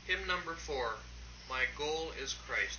Hymn number 4, My Goal is Christ.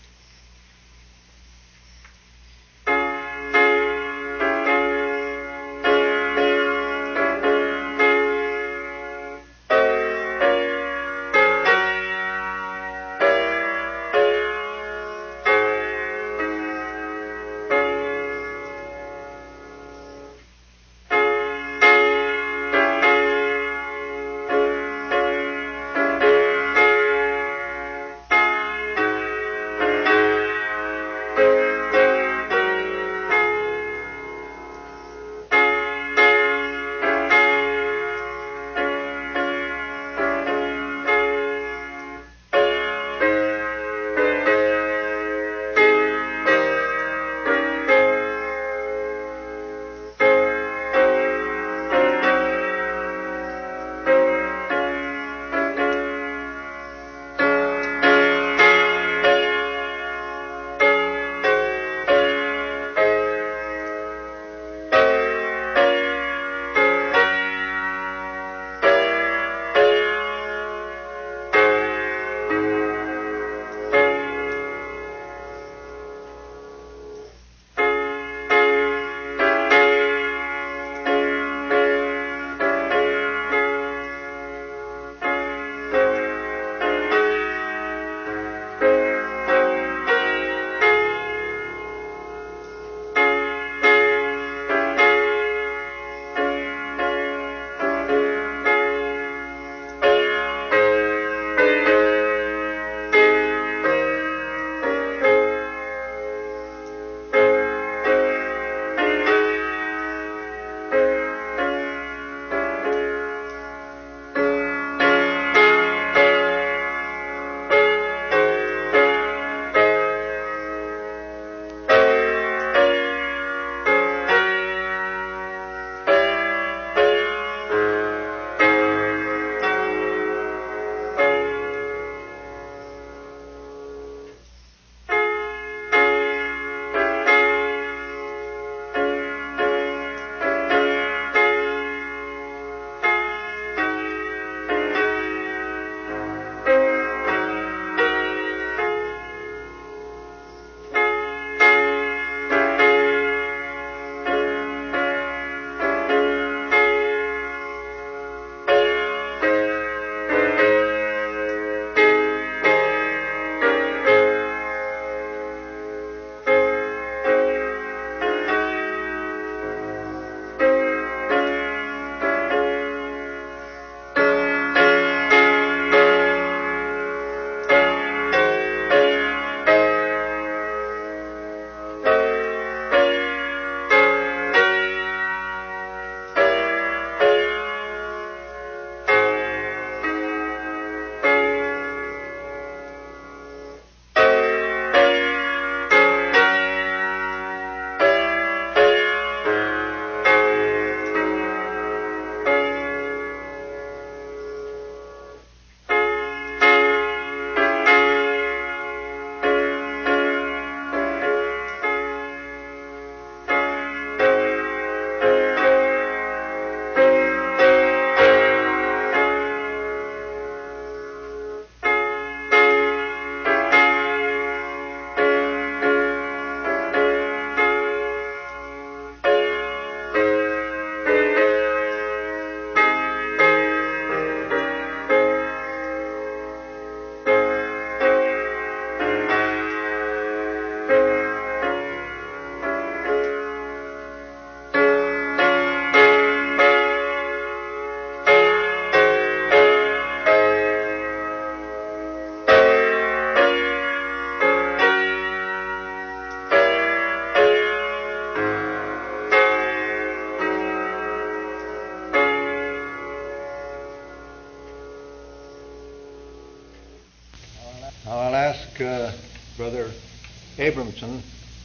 Now I'll ask Brother Abramson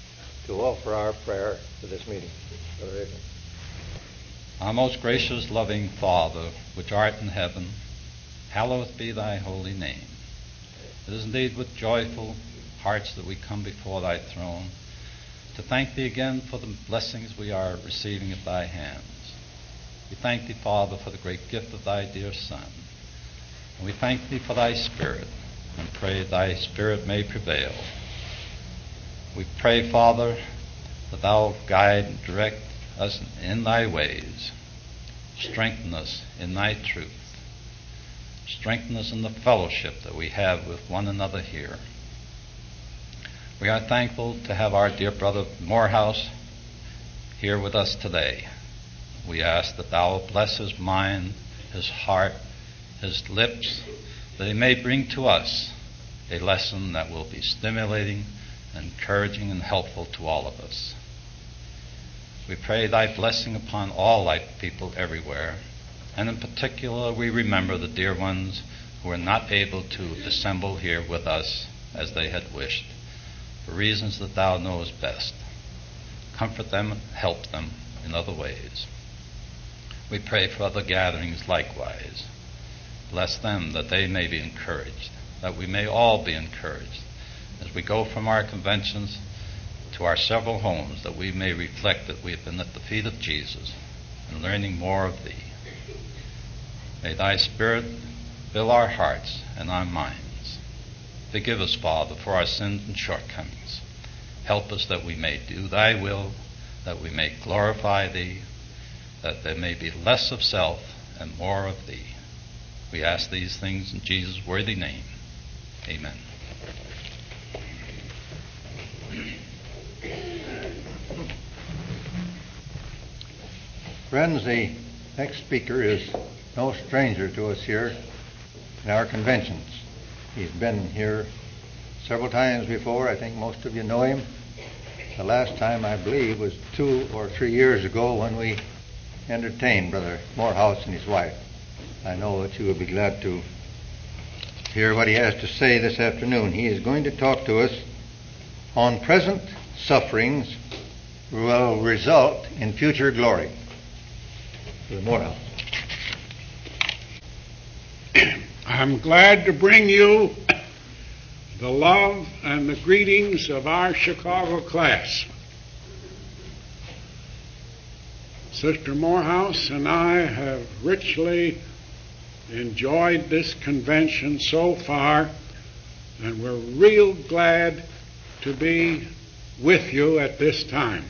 to offer our prayer for this meeting. Brother Abramson. Our most gracious, loving Father, which art in heaven, hallowed be thy holy name. It is indeed with joyful hearts that we come before thy throne to thank thee again for the blessings we are receiving at thy hands. We thank thee, Father, for the great gift of thy dear Son. And we thank thee for thy Spirit, and pray thy Spirit may prevail. We pray, Father, that thou guide and direct us in thy ways. Strengthen us in thy truth. Strengthen us in the fellowship that we have with one another here. We are thankful to have our dear brother Morehouse here with us today. We ask that thou bless his mind, his heart, his lips, that he may bring to us a lesson that will be stimulating, encouraging, and helpful to all of us. We pray thy blessing upon all thy people everywhere, and in particular we remember the dear ones who were not able to assemble here with us as they had wished, for reasons that thou knowest best. Comfort them and help them in other ways. We pray for other gatherings likewise. Bless them that they may be encouraged, that we may all be encouraged as we go from our conventions to our several homes, that we may reflect that we have been at the feet of Jesus and learning more of thee. May thy Spirit fill our hearts and our minds. Forgive us, Father, for our sins and shortcomings. Help us that we may do thy will, that we may glorify thee, that there may be less of self and more of thee. We ask these things in Jesus' worthy name. Amen. Friends, the next speaker is no stranger to us here in our conventions. He's been here several times before. I think most of you know him. The last time, I believe, was 2 or 3 years ago when we entertained Brother Morehouse and his wife. I know that you will be glad to hear what he has to say this afternoon. He is going to talk to us on present sufferings will result in future glory. Brother Morehouse. I'm glad to bring you the love and the greetings of our Chicago class. Sister Morehouse and I have richly enjoyed this convention so far, and we're real glad to be with you at this time.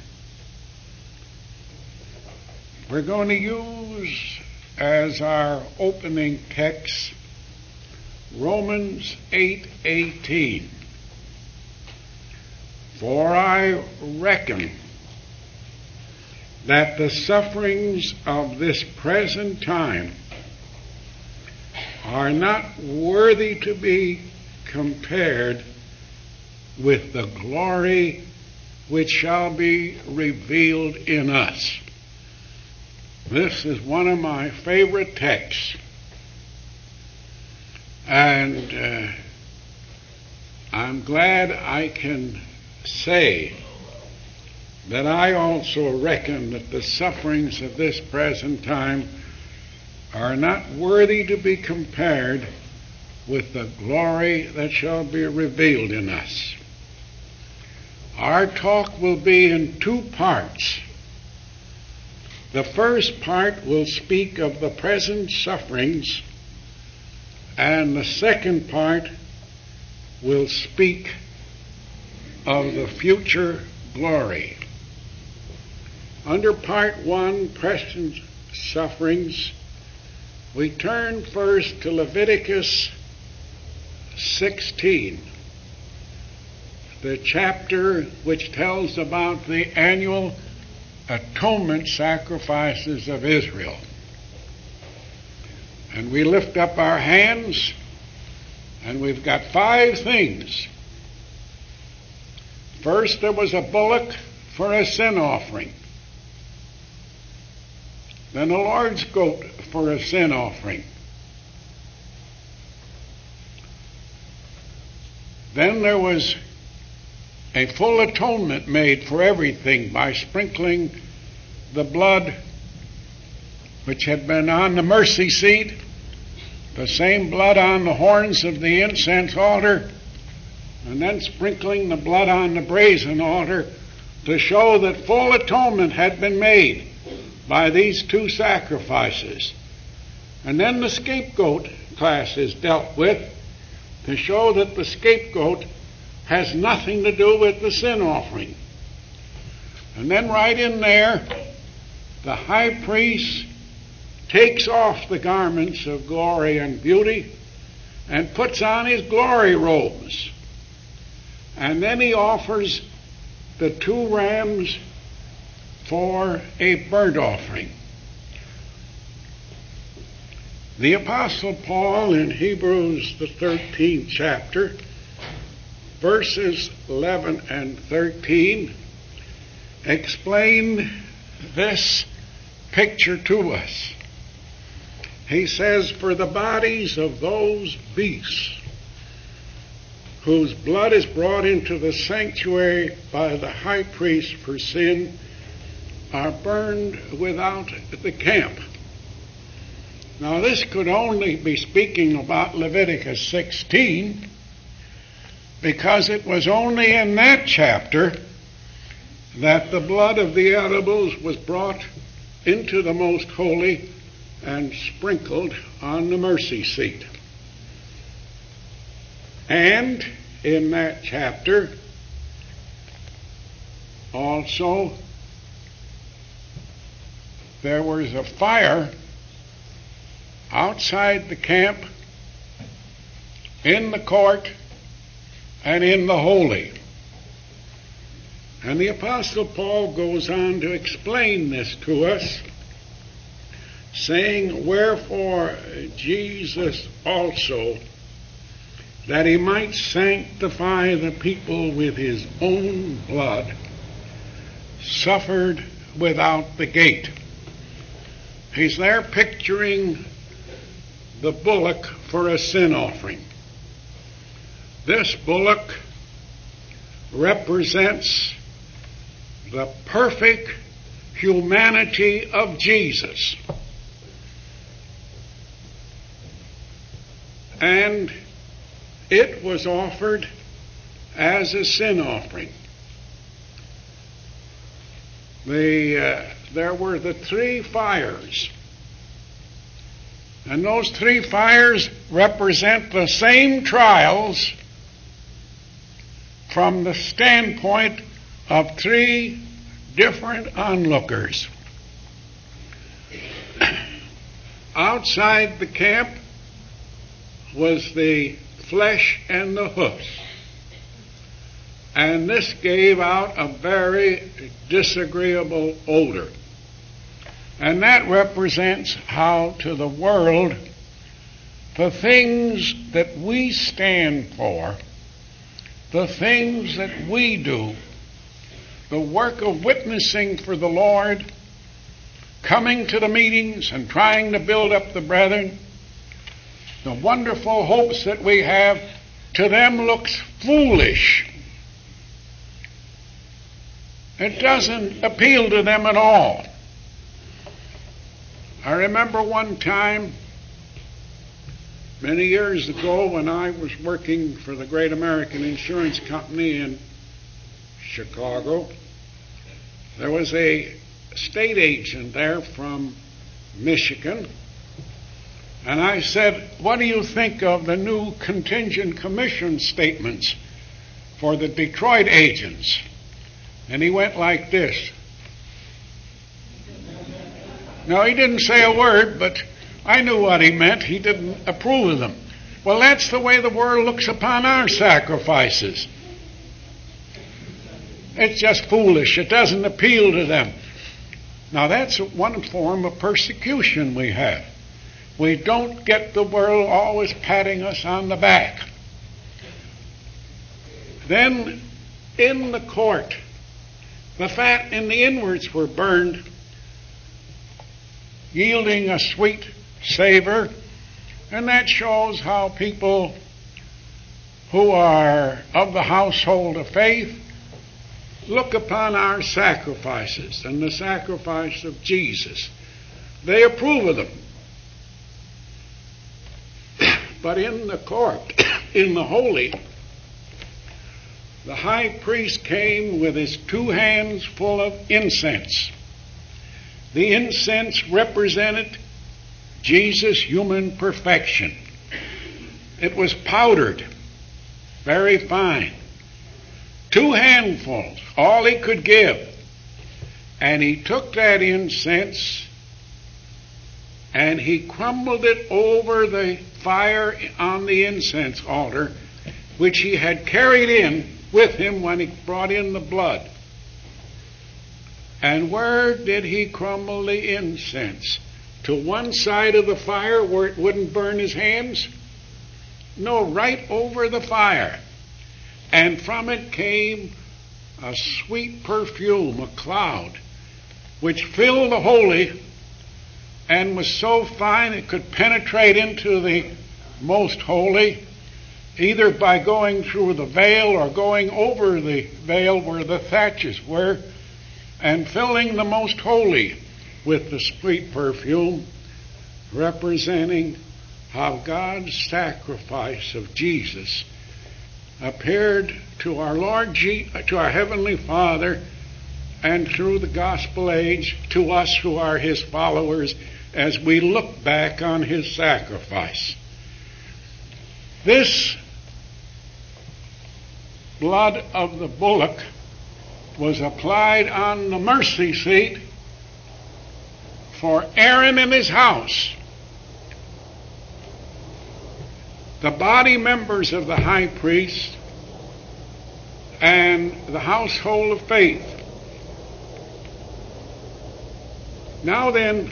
We're going to use as our opening text Romans 8:18. For I reckon that the sufferings of this present time are not worthy to be compared with the glory which shall be revealed in us. This is one of my favorite texts. And I'm glad I can say that I also reckon that the sufferings of this present time are not worthy to be compared with the glory that shall be revealed in us. Our talk will be in 2 parts. The first part will speak of the present sufferings, and the second part will speak of the future glory. Under part 1, present sufferings, we turn first to Leviticus 16, the chapter which tells about the annual atonement sacrifices of Israel. And we lift up our hands, and we've got 5 things. First, there was a bullock for a sin offering. Then a Lord's goat for a sin offering. Then there was a full atonement made for everything by sprinkling the blood which had been on the mercy seat, the same blood on the horns of the incense altar, and then sprinkling the blood on the brazen altar to show that full atonement had been made by these 2 sacrifices. And then the scapegoat class is dealt with, to show that the scapegoat has nothing to do with the sin offering. And then right in there, the high priest takes off the garments of glory and beauty and puts on his glory robes. And then he offers the 2 rams for a burnt offering. The Apostle Paul in Hebrews, the 13th chapter, verses 11 and 13, explain this picture to us. He says, "For the bodies of those beasts whose blood is brought into the sanctuary by the high priest for sin are burned without the camp." Now this could only be speaking about Leviticus 16, because it was only in that chapter that the blood of the animals was brought into the most holy and sprinkled on the mercy seat. And in that chapter also there was a fire outside the camp, in the court, and in the holy. And the Apostle Paul goes on to explain this to us, saying, "Wherefore Jesus also, that he might sanctify the people with his own blood, suffered without the gate." He's there picturing the bullock for a sin offering. This bullock represents the perfect humanity of Jesus. And it was offered as a sin offering. There were the 3 fires. And those 3 fires represent the same trials from the standpoint of 3 different onlookers. Outside the camp was the flesh and the hoofs. And this gave out a very disagreeable odor. And that represents how to the world the things that we stand for, the things that we do, the work of witnessing for the Lord, coming to the meetings and trying to build up the brethren, the wonderful hopes that we have, to them looks foolish. It doesn't appeal to them at all. I remember one time, many years ago, when I was working for the Great American Insurance Company in Chicago, there was a state agent there from Michigan, and I said, "What do you think of the new contingent commission statements for the Detroit agents?" And he went like this. Now, he didn't say a word, but I knew what he meant. He didn't approve of them. Well, that's the way the world looks upon our sacrifices. It's just foolish. It doesn't appeal to them. Now, that's one form of persecution we have. We don't get the world always patting us on the back. Then, in the court, the fat and the inwards were burned, yielding a sweet savor, and that shows how people who are of the household of faith look upon our sacrifices and the sacrifice of Jesus. They approve of them. But in the court, in the holy, the high priest came with his 2 hands full of incense. The incense represented Jesus' human perfection. It was powdered. very fine. 2 handfuls, all he could give. And he took that incense and he crumbled it over the fire on the incense altar, which he had carried in with him when he brought in the blood. And where did he crumble the incense? To one side of the fire where it wouldn't burn his hands? No, right over the fire. And from it came a sweet perfume, a cloud, which filled the holy and was so fine it could penetrate into the most holy, either by going through the veil or going over the veil where the thatches were, and filling the most holy with the sweet perfume, representing how God's sacrifice of Jesus appeared to our Lord, to our Heavenly Father, and through the gospel age to us who are His followers as we look back on His sacrifice. This blood of the bullock was applied on the mercy seat for Aaron and his house. The body members of the high priest and the household of faith. Now then,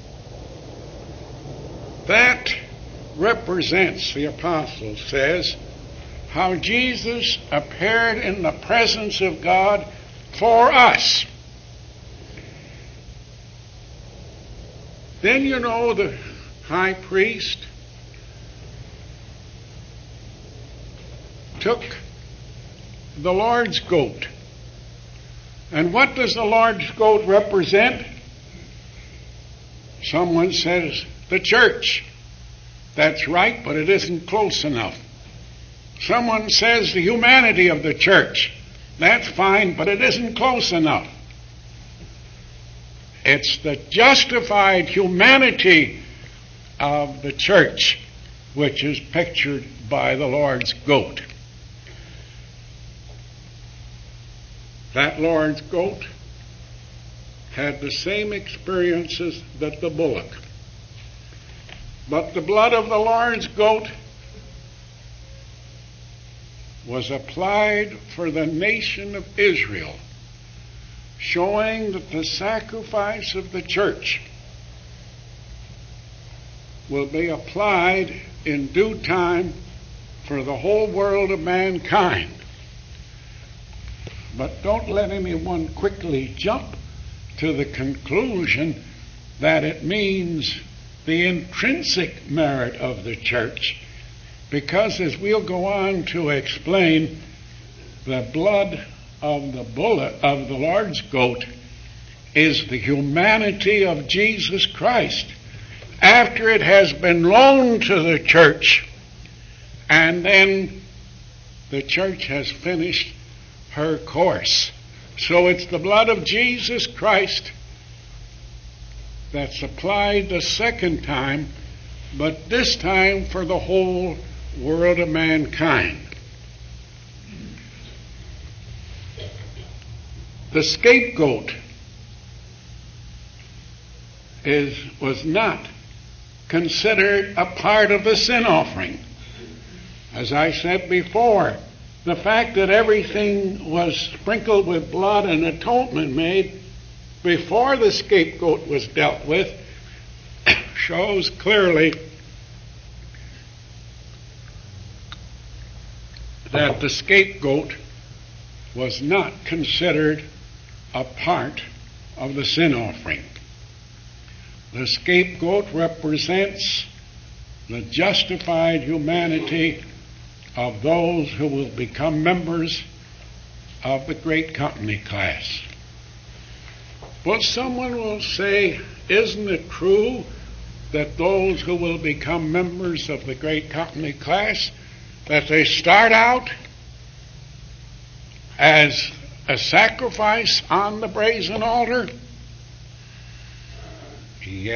that represents, the apostle says, how Jesus appeared in the presence of God for us. Then you know the high priest took the Lord's goat. And what does the Lord's goat represent? Someone says the church. That's right, but it isn't close enough. Someone says the humanity of the church. That's fine, but it isn't close enough. It's the justified humanity of the church which is pictured by the Lord's goat. That Lord's goat had the same experiences that the bullock. But the blood of the Lord's goat was applied for the nation of Israel, showing that the sacrifice of the church will be applied in due time for the whole world of mankind. But don't let anyone quickly jump to the conclusion that it means the intrinsic merit of the church, because as we'll go on to explain, the blood of the Lord's goat is the humanity of Jesus Christ after it has been loaned to the church, and then the church has finished her course. So it's the blood of Jesus Christ that's applied the second time, but this time for the whole world of mankind. The scapegoat was not considered a part of the sin offering. As I said before, the fact that everything was sprinkled with blood and atonement made before the scapegoat was dealt with shows clearly that the scapegoat was not considered a part of the sin offering. The scapegoat represents the justified humanity of those who will become members of the great company class. But someone will say, isn't it true that those who will become members of the great company class, that they start out as a sacrifice on the brazen altar?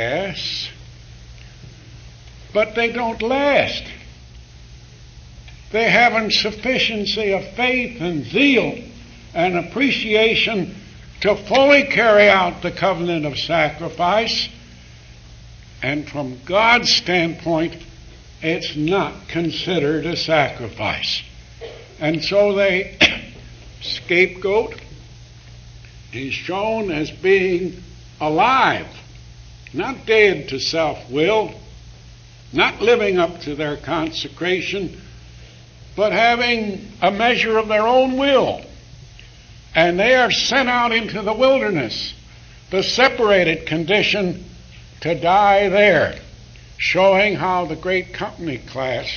Yes, but they don't last. they haven't sufficiency of faith and zeal and appreciation to fully carry out the covenant of sacrifice. And from God's standpoint, it's not considered a sacrifice. And so the scapegoat is shown as being alive, not dead to self-will, not living up to their consecration, but having a measure of their own will. And they are sent out into the wilderness, the separated condition, to die there, showing how the great company class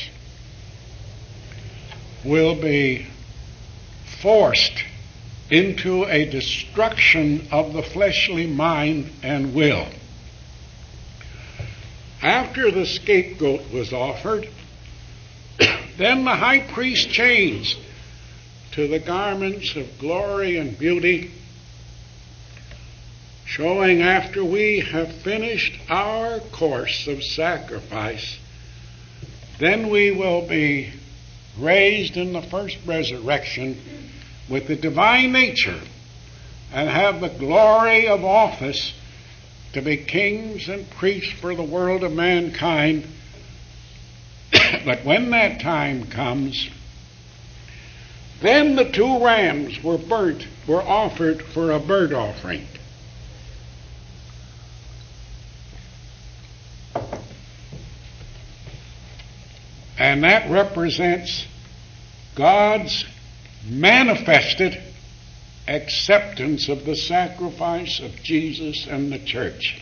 will be forced into a destruction of the fleshly mind and will. After the scapegoat was offered, then the high priest changed to the garments of glory and beauty, showing after we have finished our course of sacrifice, then we will be raised in the first resurrection with the divine nature and have the glory of office to be kings and priests for the world of mankind. But when that time comes, then the 2 rams were offered for a burnt offering. And that represents God's manifested acceptance of the sacrifice of Jesus and the church.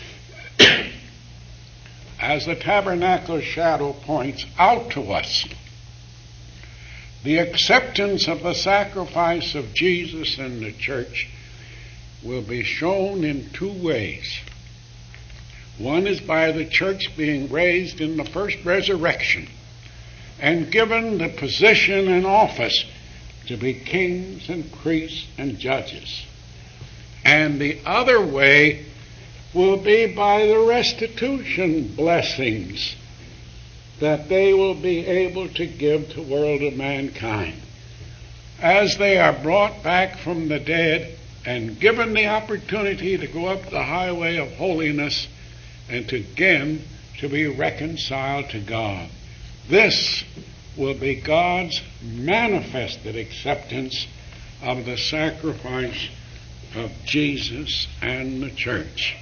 As the tabernacle shadow points out to us, the acceptance of the sacrifice of Jesus and the church will be shown in 2 ways. One is by the church being raised in the first resurrection and given the position and office to be kings and priests and judges. And the other way will be by the restitution blessings that they will be able to give to the world of mankind. As they are brought back from the dead and given the opportunity to go up the highway of holiness and to again to be reconciled to God. This will be God's manifested acceptance of the sacrifice of Jesus and the church.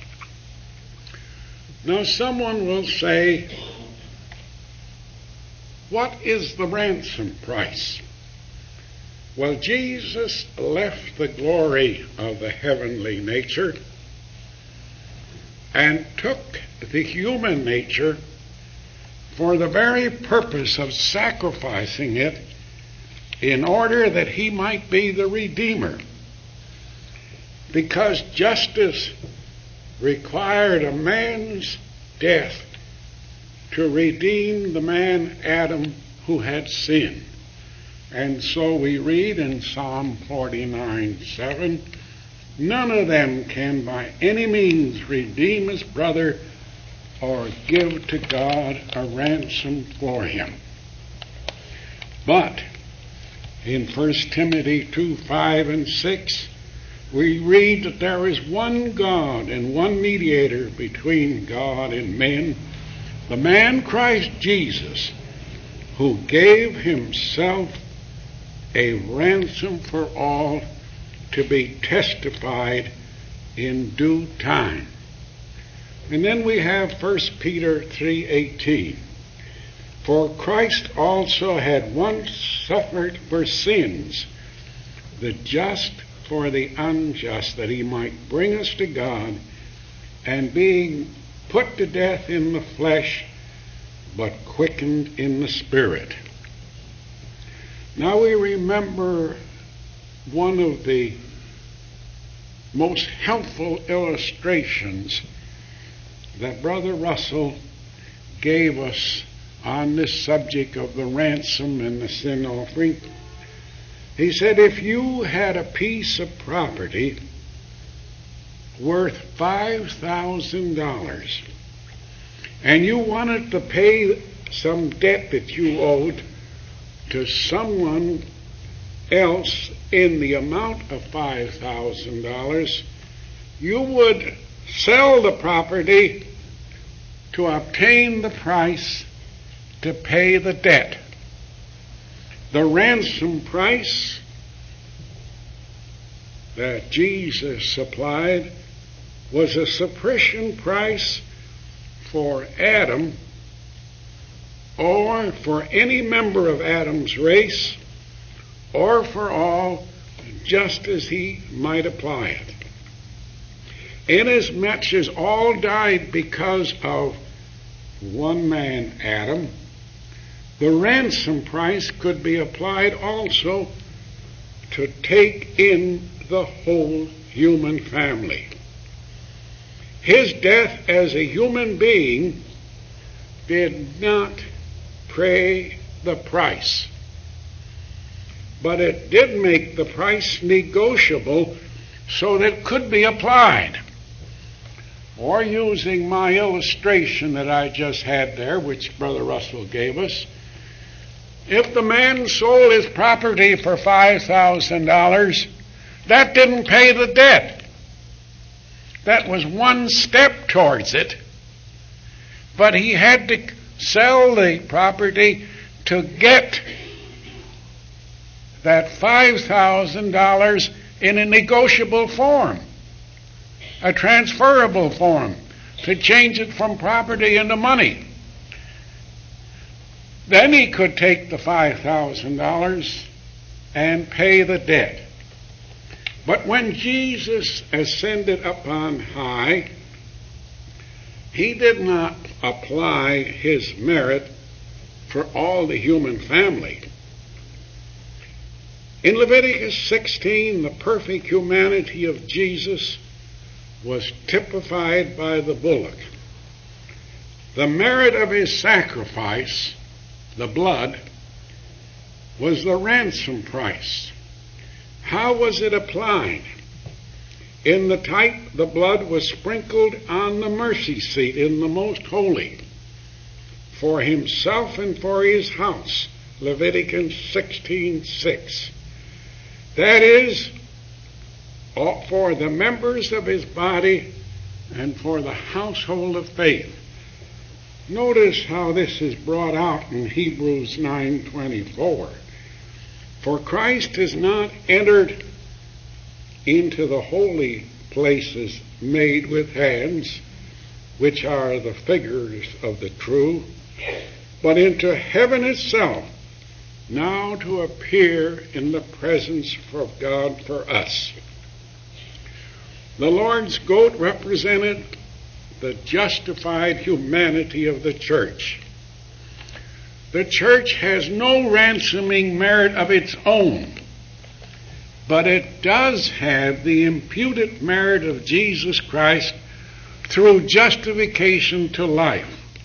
Now someone will say, what is the ransom price? Well, Jesus left the glory of the heavenly nature and took the human nature for the very purpose of sacrificing it in order that he might be the Redeemer. Because justice required a man's death to redeem the man Adam who had sinned. And so we read in Psalm 49:7, none of them can by any means redeem his brother or give to God a ransom for him. But in 1 Timothy 2:5 and 6, we read that there is one God and one mediator between God and men, the man Christ Jesus, who gave himself a ransom for all to be testified in due time. And then we have 1 Peter 3:18. For Christ also had once suffered for sins, the just for the unjust, that he might bring us to God, and being put to death in the flesh, but quickened in the spirit. Now we remember one of the most helpful illustrations that Brother Russell gave us on this subject of the ransom and the sin offering. He said, if you had a piece of property worth $5,000 and you wanted to pay some debt that you owed to someone else in the amount of $5,000, you would sell the property to obtain the price to pay the debt. The ransom price that Jesus supplied was a sufficient price for Adam or for any member of Adam's race or for all, just as he might apply it. Inasmuch as all died because of one man, Adam, the ransom price could be applied also to take in the whole human family. His death as a human being did not pay the price, but it did make the price negotiable so that it could be applied. Or using my illustration that I just had there, which Brother Russell gave us, if the man sold his property for $5,000, that didn't pay the debt. That was one step towards it. But he had to sell the property to get that $5,000 in a negotiable form, a transferable form, to change it from property into money. Then he could take the $5,000 and pay the debt. But when Jesus ascended up on high, he did not apply his merit for all the human family. In Leviticus 16, the perfect humanity of Jesus was typified by the bullock. The merit of his sacrifice, the blood, was the ransom price. How was it applied? In the type, the blood was sprinkled on the mercy seat in the most holy, for himself and for his house, Leviticus 16:6. That is, for the members of his body and for the household of faith. Notice how this is brought out in Hebrews 9:24. For Christ has not entered into the holy places made with hands, which are the figures of the true, but into heaven itself, now to appear in the presence of God for us. The Lord's goat represented the justified humanity of the church. The church has no ransoming merit of its own, but it does have the imputed merit of Jesus Christ through justification to life.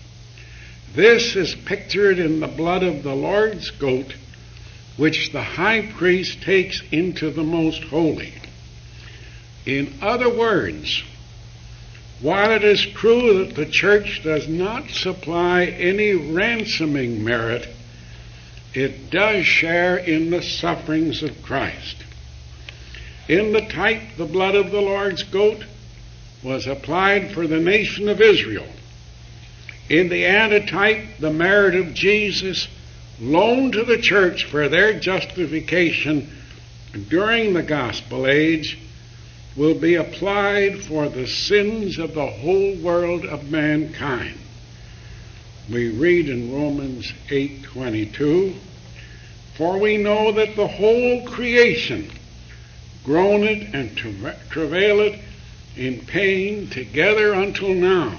This is pictured in the blood of the Lord's goat, which the high priest takes into the most holy. In other words, while it is true that the church does not supply any ransoming merit, it does share in the sufferings of Christ. In the type, the blood of the Lord's goat was applied for the nation of Israel. In the antitype, the merit of Jesus loaned to the church for their justification during the gospel age will be applied for the sins of the whole world of mankind. We read in Romans 8:22, for we know that the whole creation groaneth and travaileth in pain together until now.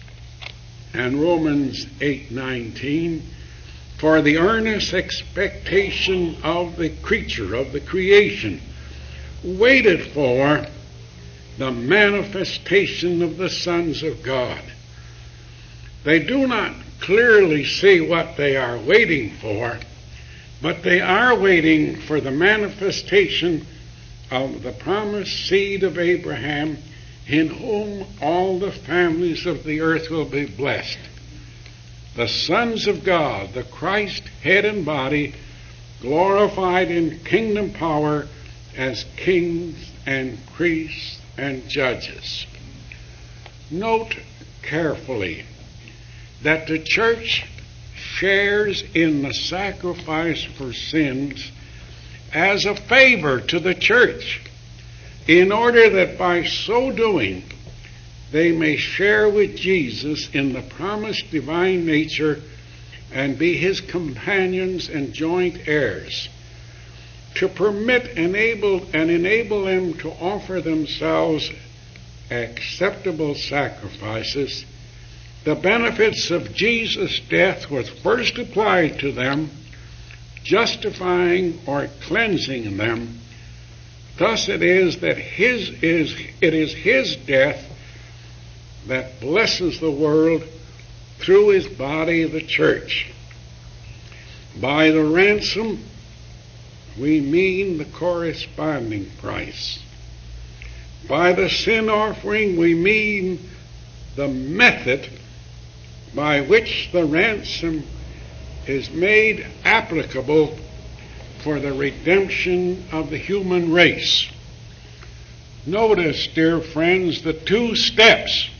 And Romans 8:19, for the earnest expectation of the creature, of the creation, waited for the manifestation of the sons of God. They do not clearly see what they are waiting for, but they are waiting for the manifestation of the promised seed of Abraham, in whom all the families of the earth will be blessed. The sons of God, the Christ head and body, glorified in kingdom power as kings and priests and judges. Note carefully that the church shares in the sacrifice for sins as a favor to the church, in order that by so doing they may share with Jesus in the promised divine nature and be his companions and joint heirs, to permit and enable them to offer themselves acceptable sacrifices. The benefits of Jesus' death was first applied to them, justifying or cleansing them. Thus it is that it is his death that blesses the world through his body, the church. By the ransom, we mean the corresponding price. By the sin offering, we mean the method by which the ransom is made applicable for the redemption of the human race. Notice, dear friends, the two steps.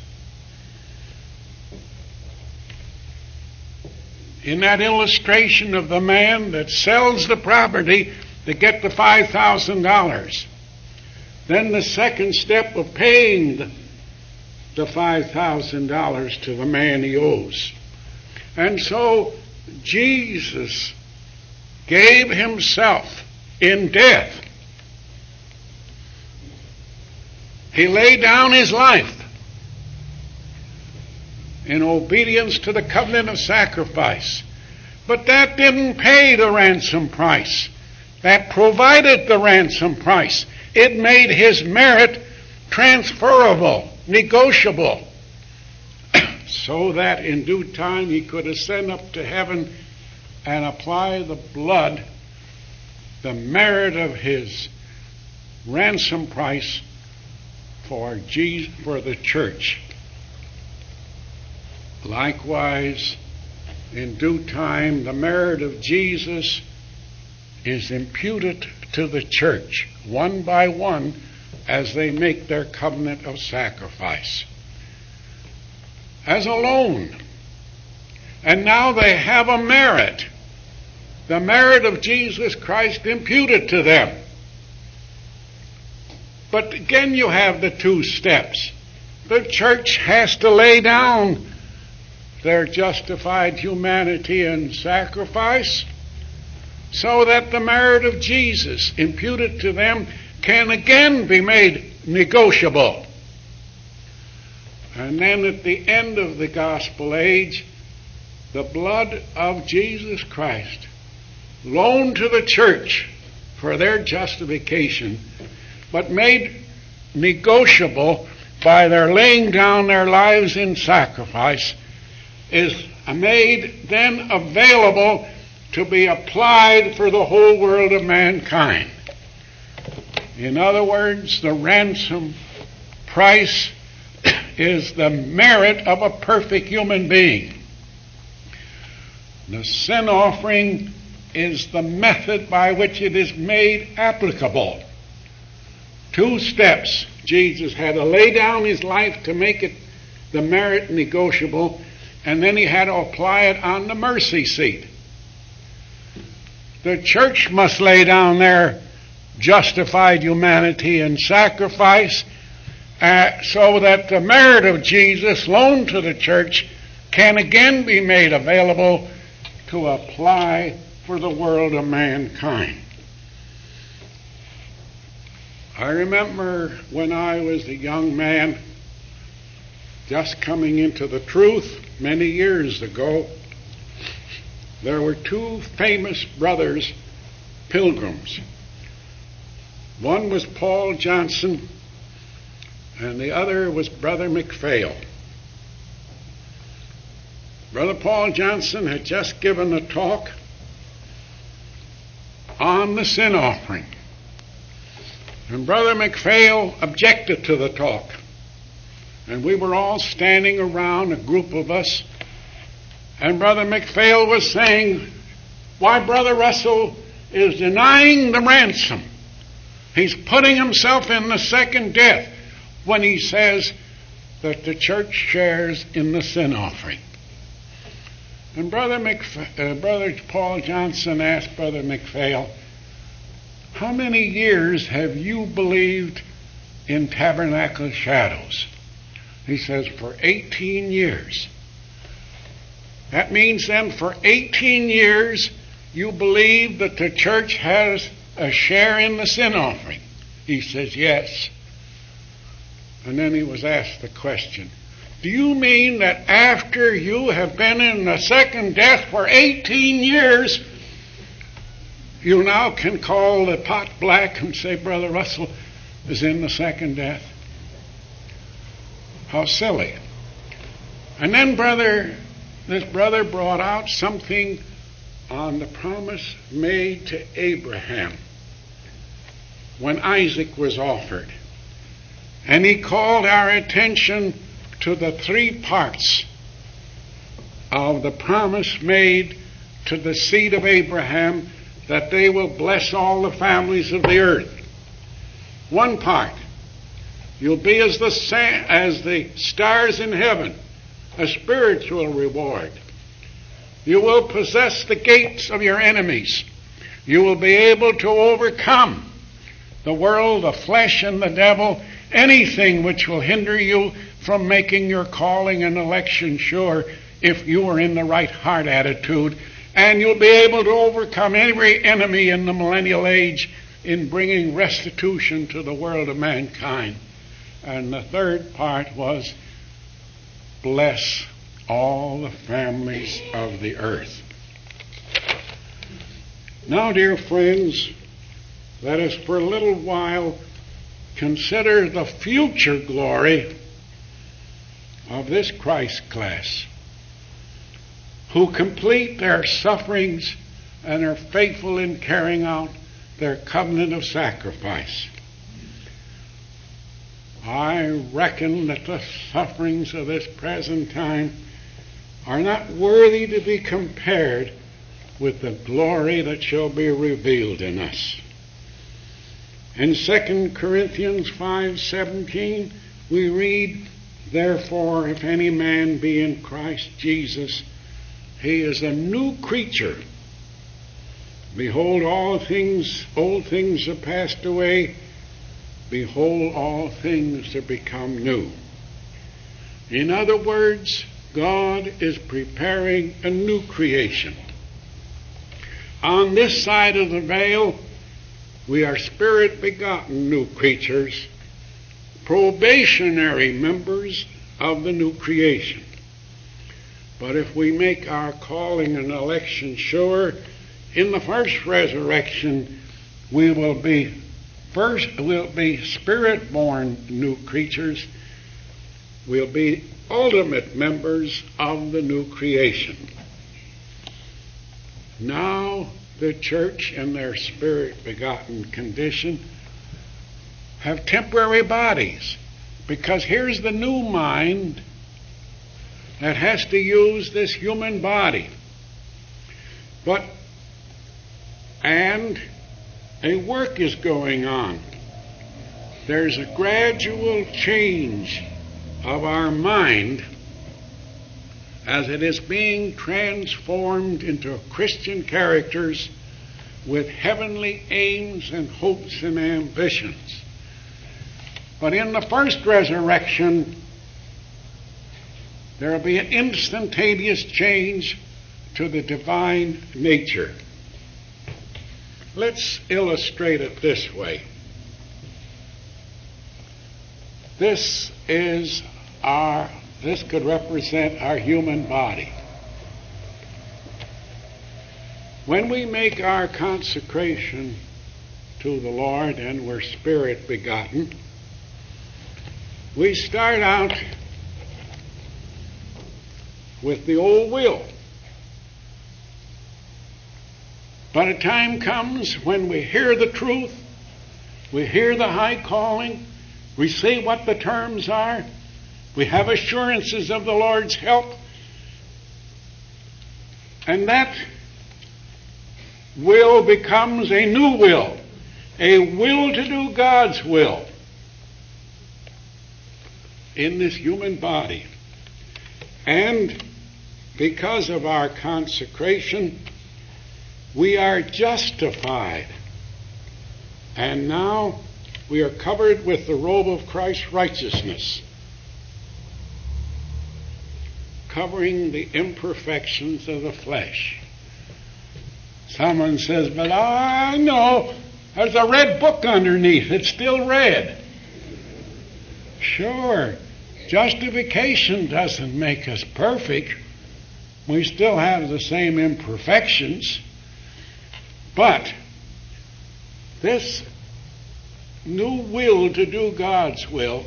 In that illustration of the man that sells the property to get the $5,000, then the second step of paying the $5,000 to the man he owes. And so Jesus gave himself in death. He laid down his life in obedience to the covenant of sacrifice. But that didn't pay the ransom price. That provided the ransom price. It made his merit transferable, negotiable, so that in due time he could ascend up to heaven and apply the blood, the merit of his ransom price for the church. Likewise, in due time, the merit of Jesus is imputed to the church, one by one, as they make their covenant of sacrifice, as a loan. And now they have a merit, the merit of Jesus Christ imputed to them. But again, you have the two steps. The church has to lay down their justified humanity and sacrifice, so that the merit of Jesus imputed to them can again be made negotiable. And then at the end of the gospel age, the blood of Jesus Christ, loaned to the church for their justification, but made negotiable by their laying down their lives in sacrifice, is made then available to be applied for the whole world of mankind. In other words, the ransom price is the merit of a perfect human being. The sin offering is the method by which it is made applicable. Two steps. Jesus had to lay down his life to make it the merit negotiable, and then he had to apply it on the mercy seat. The church must lay down their justified humanity and sacrifice so that the merit of Jesus loaned to the church can again be made available to apply for the world of mankind. I remember when I was a young man, just coming into the truth many years ago, there were two famous brothers, pilgrims. One was Paul Johnson, and the other was Brother McPhail. Brother Paul Johnson had just given a talk on the sin offering, and Brother McPhail objected to the talk. And we were all standing around, a group of us, and Brother McPhail was saying, "Why, Brother Russell, is denying the ransom. He's putting himself in the second death when he says that the church shares in the sin offering. And Brother Paul Johnson asked Brother McPhail, how many years have you believed in tabernacle shadows? He says, for 18 years. That means then for 18 years you believe that the church has a share in the sin offering. He says, yes. And then he was asked the question, do you mean that after you have been in the second death for 18 years, you now can call the pot black and say Brother Russell is in the second death? How silly. And then this brother brought out something on the promise made to Abraham when Isaac was offered. And he called our attention to the three parts of the promise made to the seed of Abraham, that they will bless all the families of the earth. One part, you'll be as the stars in heaven, a spiritual reward. You will possess the gates of your enemies. You will be able to overcome the world, the flesh, and the devil, anything which will hinder you from making your calling and election sure if you are in the right heart attitude. And you'll be able to overcome every enemy in the millennial age in bringing restitution to the world of mankind. And the third part was, bless all the families of the earth. Now, dear friends, let us for a little while consider the future glory of this Christ class, who complete their sufferings and are faithful in carrying out their covenant of sacrifice. I reckon that the sufferings of this present time are not worthy to be compared with the glory that shall be revealed in us. In 2 Corinthians 5:17 we read, therefore, if any man be in Christ Jesus, he is a new creature. Behold, old things are passed away. Behold, all things are become new. In other words, God is preparing a new creation. On this side of the veil, we are spirit-begotten new creatures, probationary members of the new creation. But if we make our calling and election sure, in the first resurrection, we will be spirit-born new creatures. We'll be ultimate members of the new creation. Now, the church in their spirit-begotten condition have temporary bodies, because here's the new mind that has to use this human body. And a work is going on. There's a gradual change of our mind as it is being transformed into Christian characters with heavenly aims and hopes and ambitions. But in the first resurrection, there will be an instantaneous change to the divine nature. Let's illustrate it this way. This could represent our human body. When we make our consecration to the Lord and we're spirit begotten, we start out with the old will. But a time comes when we hear the truth, we hear the high calling, we see what the terms are, we have assurances of the Lord's help, and that will becomes a new will, a will to do God's will in this human body. And because of our consecration, we are justified. And now we are covered with the robe of Christ's righteousness, covering the imperfections of the flesh. Someone says, but I know there's a red book underneath. It's still red. Sure, justification doesn't make us perfect. We still have the same imperfections. But this new will to do God's will,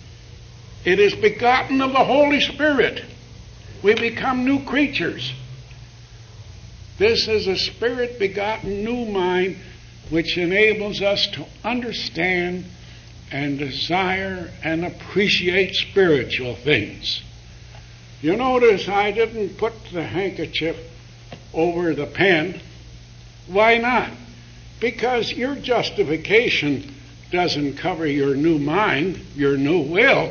it is begotten of the Holy Spirit. We become new creatures. This is a Spirit-begotten new mind which enables us to understand and desire and appreciate spiritual things. You notice I didn't put the handkerchief over the pen. Why not? Because your justification doesn't cover your new mind, your new will.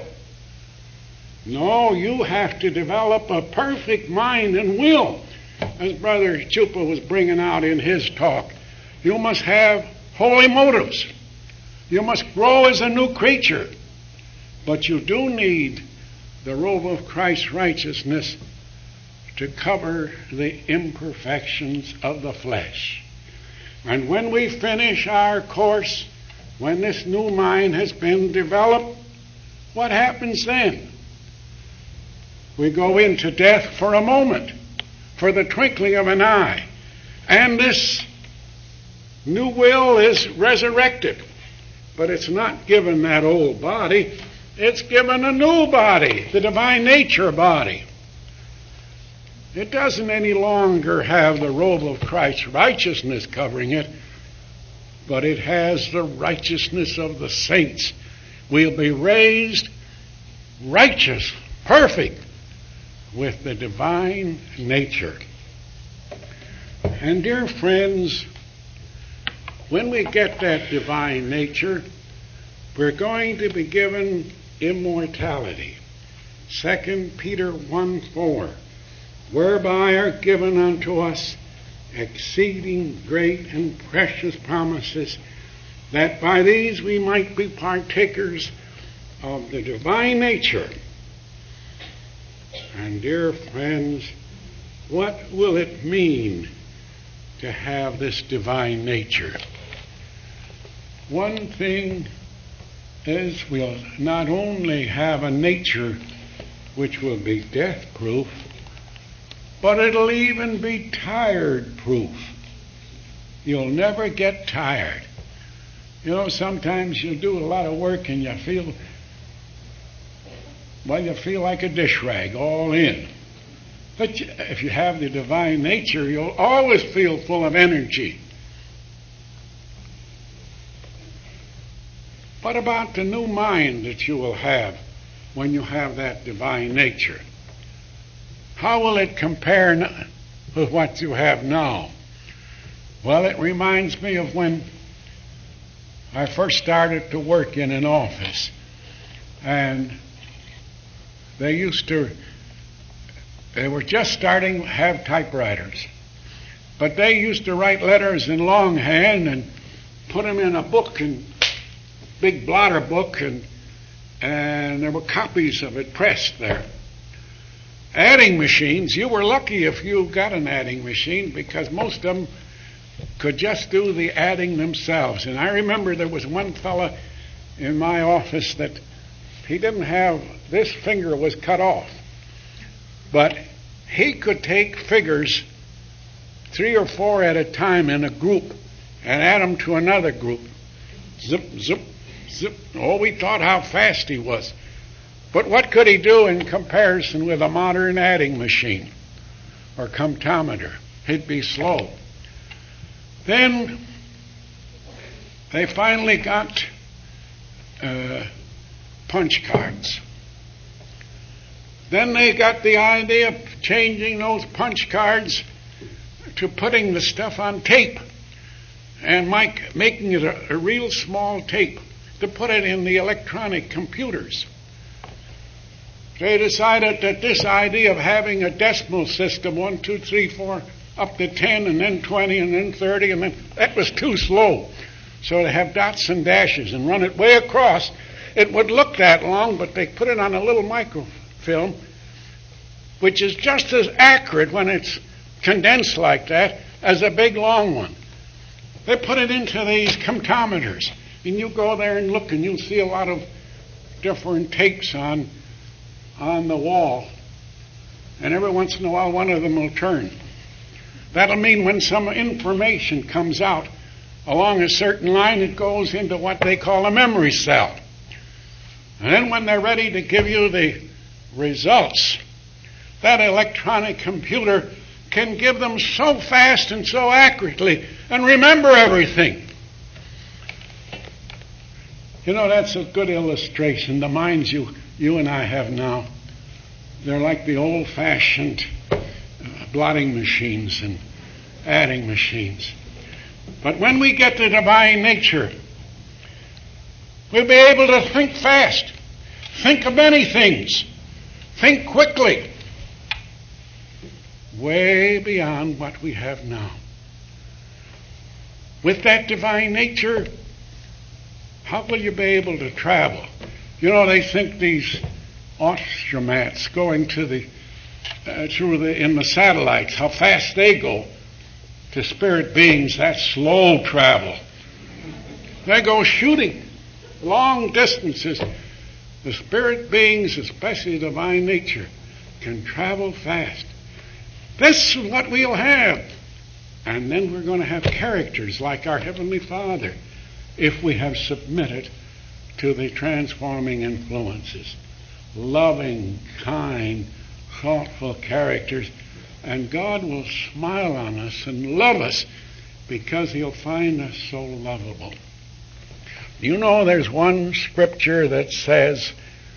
No, you have to develop a perfect mind and will. As Brother Chupa was bringing out in his talk, you must have holy motives. You must grow as a new creature. But you do need the robe of Christ's righteousness to cover the imperfections of the flesh. And when we finish our course, when this new mind has been developed, what happens then? We go into death for a moment, for the twinkling of an eye. And this new will is resurrected. But it's not given that old body. It's given a new body, the divine nature body. It doesn't any longer have the robe of Christ's righteousness covering it, but it has the righteousness of the saints. We'll be raised righteous, perfect, with the divine nature. And dear friends, when we get that divine nature, we're going to be given immortality. 2 Peter 1:4, whereby are given unto us exceeding great and precious promises, that by these we might be partakers of the divine nature. And dear friends, what will it mean to have this divine nature? One thing is, we'll not only have a nature which will be death-proof, but it'll even be tired-proof. You'll never get tired. You know, sometimes you do a lot of work and you feel like a dish rag, all in. But if you have the divine nature, you'll always feel full of energy. What about the new mind that you will have when you have that divine nature? How will it compare with what you have now? Well, it reminds me of when I first started to work in an office. And they were just starting to have typewriters. But they used to write letters in longhand and put them in a book, and big blotter book, and there were copies of it pressed there. Adding machines, you were lucky if you got an adding machine, because most of them could just do the adding themselves. And I remember there was one fella in my office that he didn't have, this finger was cut off, but he could take figures 3 or 4 at a time in a group and add them to another group. Zip, zip, zip. Oh, we thought how fast he was. But what could he do in comparison with a modern adding machine or comptometer? He'd be slow. Then they finally got punch cards. Then they got the idea of changing those punch cards to putting the stuff on tape and making it a real small tape to put it in the electronic computers. They decided that this idea of having a decimal system, 1, 2, 3, 4, up to 10, and then 20, and then 30, and then that was too slow. So they have dots and dashes and run it way across. It would look that long, but they put it on a little microfilm, which is just as accurate when it's condensed like that as a big long one. They put it into these comptometers, and you go there and look, and you'll see a lot of different tapes on the wall, and every once in a while one of them will turn. That'll mean when some information comes out along a certain line, it goes into what they call a memory cell. And then when they're ready to give you the results, that electronic computer can give them so fast and so accurately and remember everything. You know, that's a good illustration. The minds you and I have now, they're like the old-fashioned blotting machines and adding machines. But when we get to divine nature, we'll be able to think fast, think of many things, think quickly, way beyond what we have now. With that divine nature, how will you be able to travel? You know, they think these astromats going to in the satellites, how fast they go. To spirit beings, that's slow travel. They go shooting long distances. The spirit beings, especially divine nature, can travel fast. This is what we'll have. And then we're going to have characters like our Heavenly Father if we have submitted to the transforming influences. Loving, kind, thoughtful characters. And God will smile on us and love us because He'll find us so lovable. You know, there's one scripture that says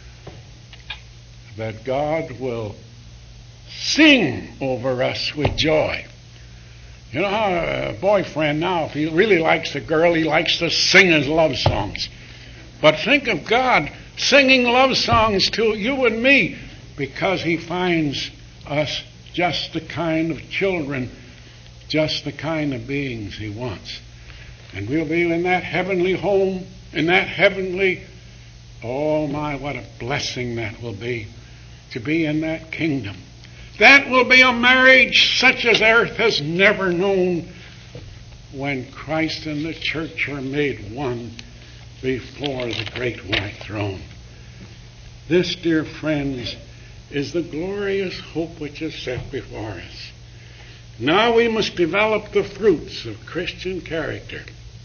that God will sing over us with joy. You know how a boyfriend now, if he really likes a girl, he likes to sing his love songs. But think of God singing love songs to you and me because He finds us just the kind of children, just the kind of beings He wants. And we'll be in that heavenly home, in that heavenly, oh my, what a blessing that will be, to be in that kingdom. That will be a marriage such as earth has never known when Christ and the church are made one before the great white throne. This, dear friends, is the glorious hope which is set before us. Now we must develop the fruits of Christian character.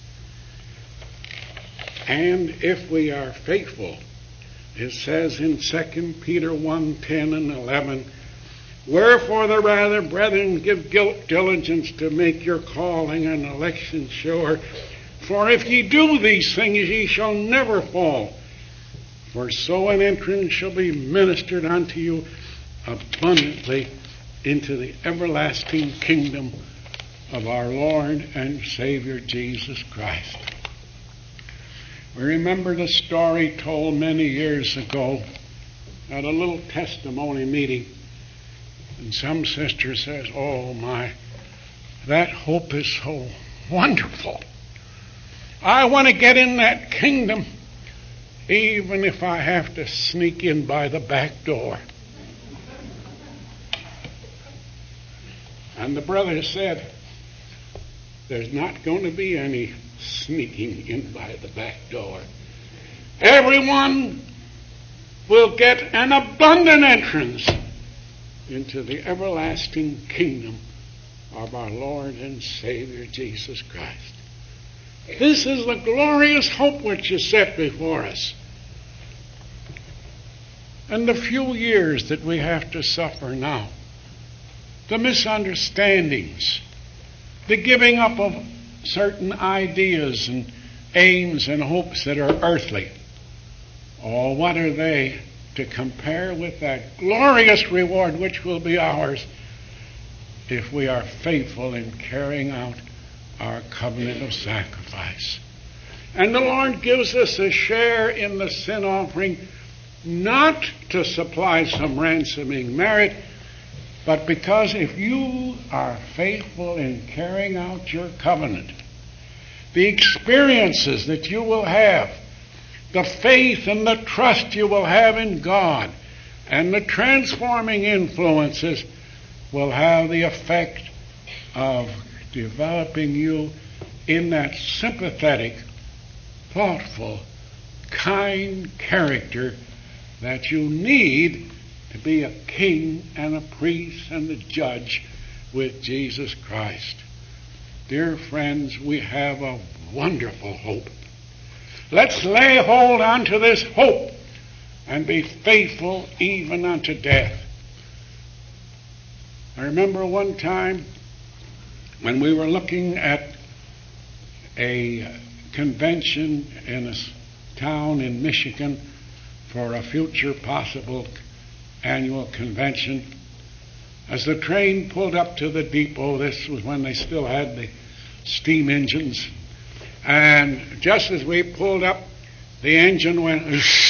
And if we are faithful, it says in 2 Peter 1:10 and 11, wherefore the rather, brethren, give diligence to make your calling and election sure. For if ye do these things, ye shall never fall. For so an entrance shall be ministered unto you abundantly into the everlasting kingdom of our Lord and Savior Jesus Christ. We remember the story told many years ago at a little testimony meeting. And some sister says, oh my, that hope is so wonderful. I want to get in that kingdom even if I have to sneak in by the back door. And the brother said, there's not going to be any sneaking in by the back door. Everyone will get an abundant entrance into the everlasting kingdom of our Lord and Savior Jesus Christ. This is the glorious hope which is set before us. And the few years that we have to suffer now, the misunderstandings, the giving up of certain ideas and aims and hopes that are earthly, oh, what are they to compare with that glorious reward which will be ours if we are faithful in carrying out our covenant of sacrifice. And the Lord gives us a share in the sin offering, not to supply some ransoming merit, but because if you are faithful in carrying out your covenant, the experiences that you will have, the faith and the trust you will have in God, and the transforming influences will have the effect of developing you in that sympathetic, thoughtful, kind character that you need to be a king and a priest and a judge with Jesus Christ. Dear friends, we have a wonderful hope. Let's lay hold onto this hope and be faithful even unto death. I remember one time when we were looking at a convention in a town in Michigan for a future possible annual convention. As the train pulled up to the depot, this was when they still had the steam engines, and just as we pulled up, the engine went,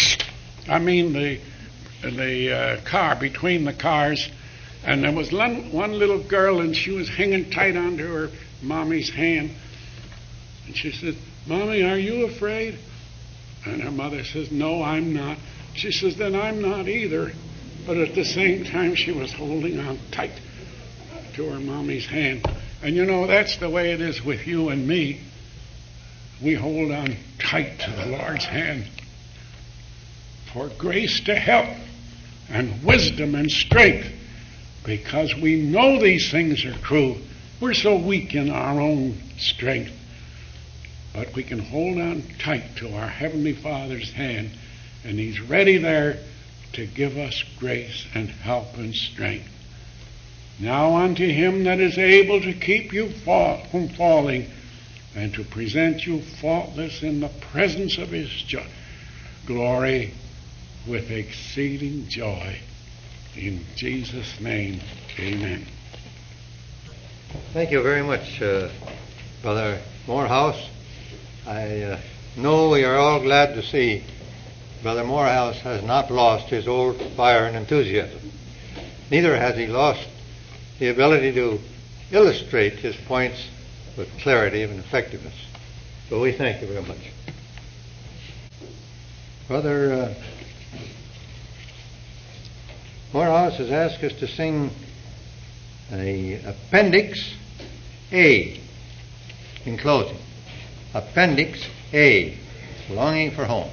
the car, between the cars, and there was one little girl, and she was hanging tight onto her mommy's hand. And she said, "Mommy, are you afraid?" And her mother says, "No, I'm not." She says, "Then I'm not either." But at the same time, she was holding on tight to her mommy's hand. And you know, that's the way it is with you and me. We hold on tight to the Lord's hand for grace to help and wisdom and strength, because we know these things are true. We're so weak in our own strength. But we can hold on tight to our Heavenly Father's hand, and He's ready there to give us grace and help and strength. Now unto Him that is able to keep you from falling, and to present you faultless in the presence of His glory with exceeding joy. In Jesus' name, amen. Thank you very much, Brother Morehouse. I know we are all glad to see Brother Morehouse has not lost his old fire and enthusiasm. Neither has he lost the ability to illustrate his points with clarity and effectiveness. So we thank you very much. Brother Morehouse has asked us to sing Appendix A in closing. Appendix A, Longing for Home.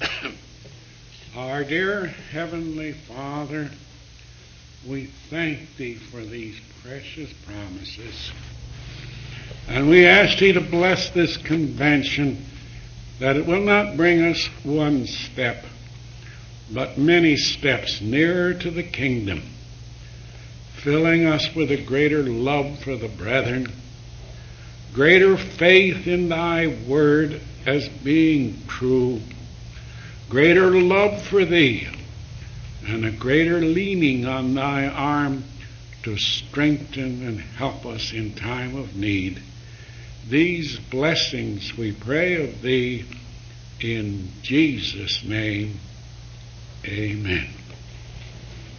Our dear Heavenly Father, we thank Thee for these precious promises. And we ask Thee to bless this convention, that it will not bring us one step, but many steps nearer to the kingdom, filling us with a greater love for the brethren, greater faith in Thy word as being true, greater love for Thee, and a greater leaning on Thy arm to strengthen and help us in time of need. These blessings we pray of Thee in Jesus' name. Amen.